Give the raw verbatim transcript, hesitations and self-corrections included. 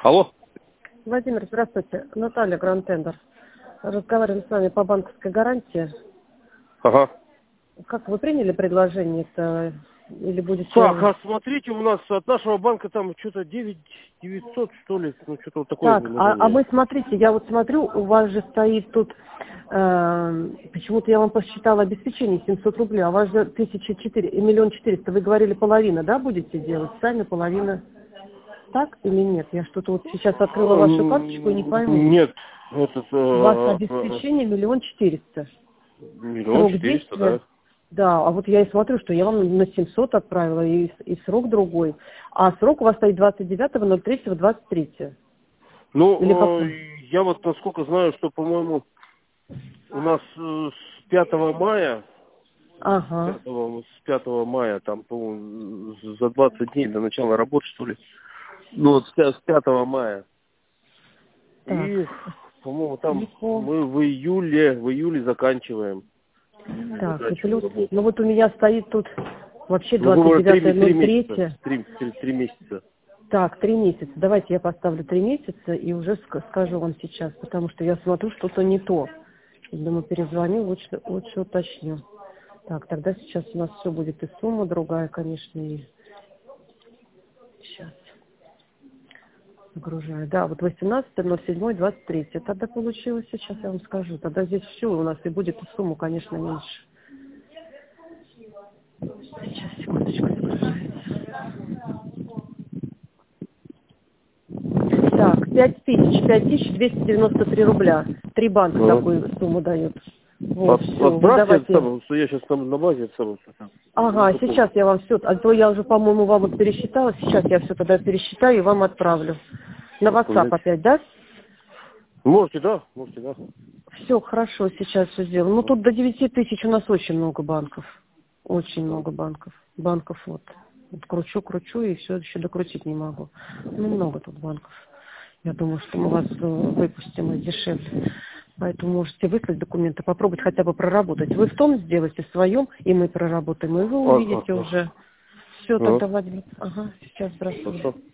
Алло. Владимир, здравствуйте. Наталья, Гранд-Тендер. Разговариваем с вами по банковской гарантии. Ага. Как вы приняли предложение-то? Или будете... Так, а смотрите, у нас от нашего банка там что-то девять девятьсот, что ли, ну что-то вот такое Так, а, а предложение. мы, смотрите, я вот смотрю, у вас же стоит тут, э, почему-то я вам посчитала обеспечение семьсот рублей, а у вас же тысяча четыре, и миллион четыреста. Вы говорили, половина, да, будете делать? Сами половина. Так или нет? Я что-то вот сейчас открыла вашу карточку и не пойму. Нет, этот... У вас Э, э, обеспечение миллион четыреста. миллион Срок четыреста, да. действия? Да, а вот я и смотрю, что я вам на семьсот отправила, и, и срок другой. А срок у вас стоит двадцать девятого ноль третьего двадцать третьего. Или Ну, какой? э, я вот насколько знаю, что, по-моему, у нас э, с пятого мая, с Ага. пятого, с пятого мая, там, по-моему, за двадцать дней до начала работы, что ли. Ну, вот с пя- с пятого мая. Так. И, по-моему, там Легко. мы в июле, в июле заканчиваем. В июле Так, и заканчиваем плюс, работу. ну вот у меня стоит тут вообще Ну, грубо двадцать говоря, три, девятое три ноль месяца. третье. Три, три, три месяца. Так, три месяца. Давайте я поставлю три месяца и уже ска- скажу вам сейчас, потому что я смотрю, что-то не то. Думаю, перезвоню, лучше, лучше уточню. Так, тогда сейчас у нас все будет и сумма другая, конечно, и сейчас загружаю. Да, вот восемнадцатое ноль седьмое двадцать третье. Тогда получилось, сейчас я вам скажу. Тогда здесь все у нас и будет и сумма, конечно, меньше. Сейчас, секундочку, загружается. Так, пять тысяч, пять тысяч двести девяносто три рубля. Три банка Ну, такую сумму дают. Вот, от- все, вы отправьте это давайте. самое, что я сейчас там на базе это самое, что там, Ага, запомню. сейчас я вам все, а то я уже, по-моему, вам вот пересчитала, сейчас я все тогда пересчитаю и вам отправлю. На WhatsApp Отправляйте. опять, да? Можете, да, можете, да. Все, хорошо, сейчас все сделаю. Ну, Ну, тут до девяти тысяч у нас очень много банков. Очень да. много банков. Банков вот. Вот кручу, кручу и все еще докрутить не могу. Ну, много тут банков. Я думаю, что мы вас э, выпустим и дешевле. Поэтому можете выслать документы, попробовать хотя бы проработать. Вы в том сделайте в своем, и мы проработаем, и вы А, увидите а, уже. Все, а. тогда, Владимир. Ага, сейчас бросаю. Хорошо.